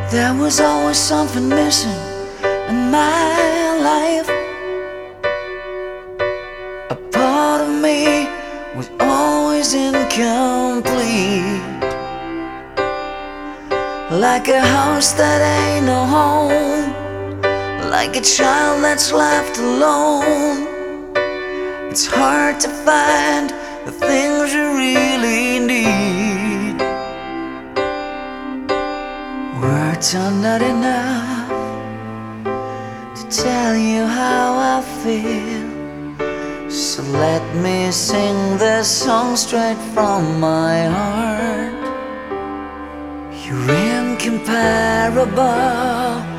There was always something missing in my life. A part of me was always incomplete, like a house that ain't no home, like a child that's left alone. It's hard to find the things you really need. Words are not enough to tell you how I feel, so let me sing this song straight from my heart. You're incomparable,